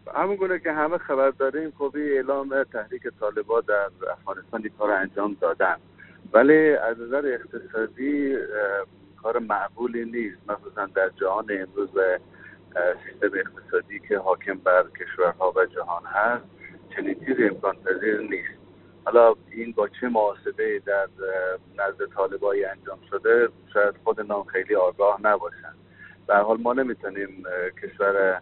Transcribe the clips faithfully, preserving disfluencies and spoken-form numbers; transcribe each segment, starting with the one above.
همونگونه که همه خبر داریم خب اعلام تحریک طالبان در افغانستان این کار انجام دادن، ولی از نظر اقتصادی کار معقولی نیست، مخصوصا در جهان امروز و سیستم اقتصادی که حاکم بر کشورها و جهان هست. چنین چیزی امکان پذیر نیست. حالا این با چه محاسبه در نزد طالبایی انجام شده شاید خود نام خیلی آگاه نباشن. به هر حال ما نمیتونیم کشور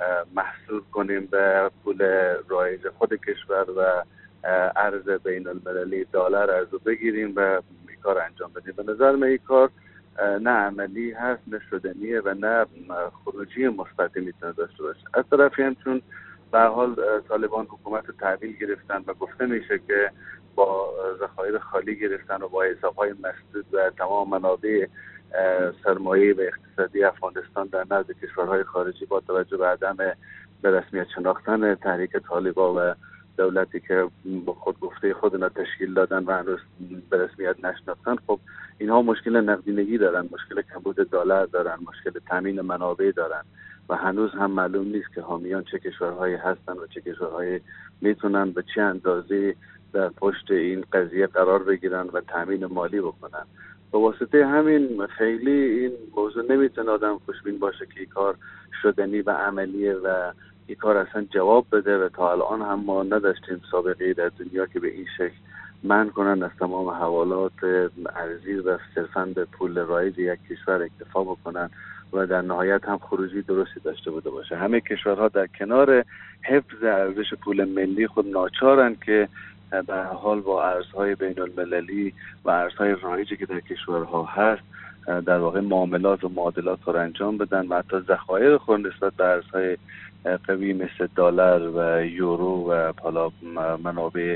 محصور کنیم به پول رایج خود کشور و ارز بین المللی دلار ارزو بگیریم و این کار انجام بدیم. به نظر من این کار نه عملی هست، نه شدنیه و نه خروجی مثبتی میتونه داشته باشه. از طرفی هم چون به هر حال طالبان حکومت رو تحویل گرفتن و گفته میشه که با ذخایر خالی گرفتن و با حساب‌های مسدود و تمام منابع سرمایه و اقتصادی افغانستان در نزد کشورهای خارجی با توجه به عدم به رسمیت شناختن تحریک طالبان و دولتی که با خود گفته خودنا تشکیل دادن و هنوز به رسمیت نشناختن، خب اینها مشکل نقدینگی دارن، مشکل کمبود دلار دارن، مشکل تامین منابع دارن و هنوز هم معلوم نیست که حامیان چه کشورهایی هستن و چه کشورهایی میتونن به چه اندازه در پشت این قضیه قرار بگیرن و تامین مالی بکنن. به واسطه همین خیلی این موضوع نمیتونه آدم خوشبین باشه که این کار شدنی و عملیه و این کار اصلا جواب بده و تا الان هم ما نداشتیم سابقه در دنیا که به این شکل منع کنن از تمام حوالات ارزی و صرفاً به پول رایج یک کشور اکتفا بکنن و در نهایت هم خروجی درستی داشته بوده باشه. همه کشورها در کنار حفظ ارزش پول ملی خود ناچارن که به حال با ارزهای بین المللی و ارزهای رایجی که در کشورها هست در واقع معاملات و معادلات رو انجام بدن و حتی ذخایر خود نسبت به ارزهای قوی مثل دلار و یورو و حالا منابع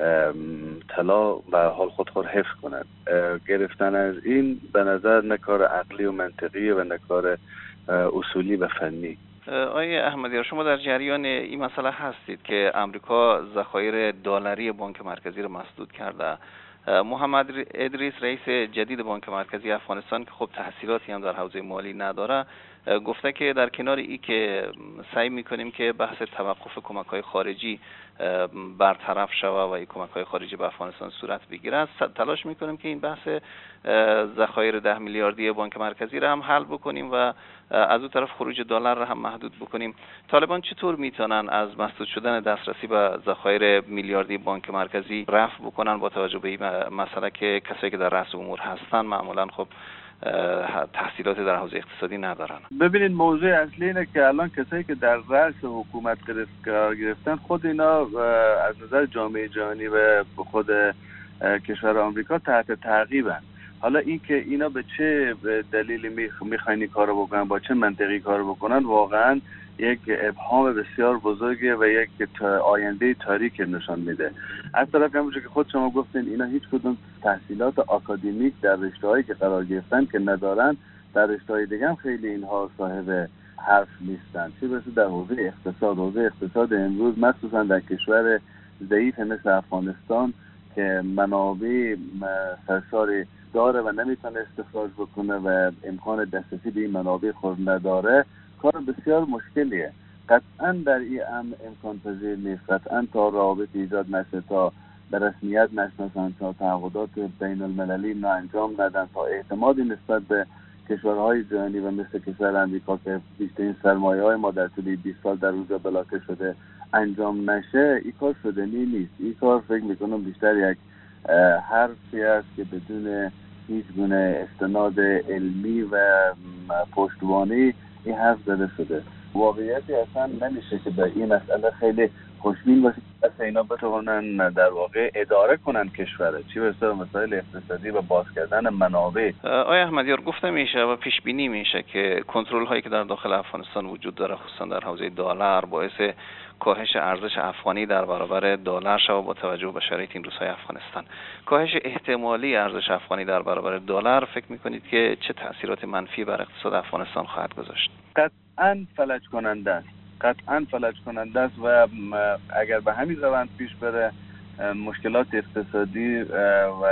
طلا و حال خود خود حفظ کنند. گرفتن از این به نظر نه کار عقلی و منطقی و نه کار اصولی و فنی. آقای احمدی، شما در جریان این مسئله هستید که امریکا ذخایر دلاری بانک مرکزی رو مسدود کرده. محمد ادریس رئیس جدید بانک مرکزی افغانستان که خب تحصیلاتی هم در حوزه مالی نداره گفته که در کنار ای که سعی میکنیم که بحث توقف کمک‌های خارجی برطرف شوه و این کمک‌های خارجی به افغانستان صورت بگیره، تلاش میکنیم که این بحث ذخایر ده میلیاردی بانک مرکزی را هم حل بکنیم و از اون طرف خروج دلار را هم محدود بکنیم. طالبان چطور میتونن از مسدود شدن دسترسی به ذخایر میلیاردی بانک مرکزی رفع بکنن با توجه به این مسئله که کسایی که در رأس امور هستن معمولا خب تحصیلات در حوزه اقتصادی ندارن؟ ببینید موضوع اصلی اینه که الان کسایی که در رأس حکومت قرار گرفتن خود اینا از نظر جامعه جهانی و خود کشور آمریکا تحت تعقیبن. حالا این که اینا به چه دلیلی میخواین این کارو بکنن، با چه منطقی کارو بکنن، واقعا یک ابهام بسیار بزرگه و یک آینده تاریک نشان میده. از طرف همونجور که خود شما گفتین اینا هیچ کدوم تحصیلات آکادمیک در رشته‌هایی که قرار گرفتن که ندارن، در رشته‌های دیگه هم خیلی اینها صاحب حرف نیستن. چه برسه در حوزه اقتصاد، حوزه اقتصاد امروز مخصوصا در کشور ضعیف مثل افغانستان که منابع سرشاری داره و نمیتونه استخراج بکنه و امکان دسترسی به این منابع خود نداره، کار بسیار مشکلیه. قطعا در این ام امکان پذیر نیست. قطعا تا روابط ایجاد نشه، تا به رسمیت نشناسن، تا تعهدات بین المللی نه انجام ندن، تا اعتمادی نسبت به کشورهای جهانی و مثل کشور امریکا که بیشترین سرمایه های ما در طول بیست سال در اونجا بلاکه شده انجام نشه، این کار شدنی نیست. این کار فکر میکنم بیشتر یک حرفی است که بدون هیچ گونه استناد علمی و پشتوانه این حرف زده شده. واقعیتی اصلا نمیشه که به این مسئله خیلی خوشبین باشید اصلا اینا بتوانن در واقع اداره کنن کشوره، چی برسه به مسائل اقتصادی و باز کردن منابع. آیا احمدیار گفته میشه و پیش بینی میشه که کنترل هایی که در داخل افغانستان وجود داره خصوصا در حوزه دلار باعث کاهش ارزش افغانی در برابر دلار شود با توجه به شرایط این روزهای افغانستان. کاهش احتمالی ارزش افغانی در برابر دلار فکر میکنید که چه تأثیرات منفی بر اقتصاد افغانستان خواهد گذاشت؟ قطعاً فلج کننده است. قطعاً فلج کننده است و اگر به همین روند پیش بره مشکلات اقتصادی و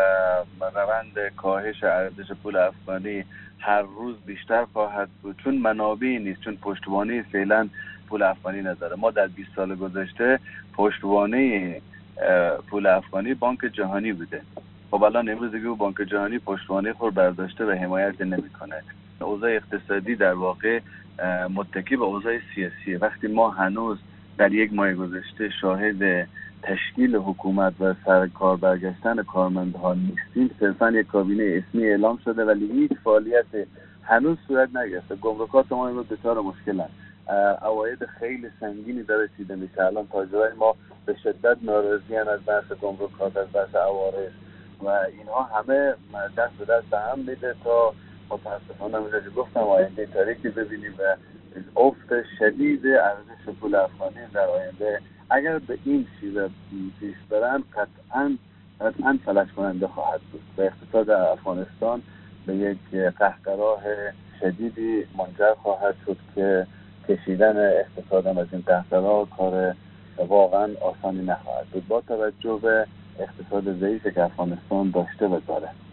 روند کاهش ارزش پول افغانی هر روز بیشتر خواهد بود، چون منابعی نیست، چون پشتوانه فعلا پول افغانی نداره. ما در بیست سال گذشته پشتوانه پول افغانی بانک جهانی بوده. خب الان امروز دیگه بانک جهانی پشتوانه خود برداشته و حمایت نمیکنه. اوضاع اقتصادی در واقع متکی به اوضاع سیاسیه. وقتی ما هنوز در یک ماه گذشته شاهد تشکیل حکومت و سرکار برگشتن کارمندها نیستیم، صرفا یک کابینه اسمی اعلام شده ولی هیچ فعالیت هنوز صورت نگرفته. گمرکات ما امروز دچار مشکلن، عواید خیلی سنگینی داره رسیده میشه. الان تاجرای ما به شدت ناراضیان از بحث گمرکات، از بحث عوارض و اینها همه دست به دست هم میده تا متاسفانه همونجا که گفتم آینده تاریکی ببینیم و افت شدید ارزش پول افغانی در آینده اگر به این شیوه پیش برن قطعاً قطعاً فلج کننده خواهد بود و اقتصاد افغانستان به یک قهقراه شدیدی منجر خواهد شد که کشیدن اقتصادم از این قهقراه کار واقعاً آسانی نخواهد بود با توجه به اقتصاد ضعیفی که افغانستان داشته و داره.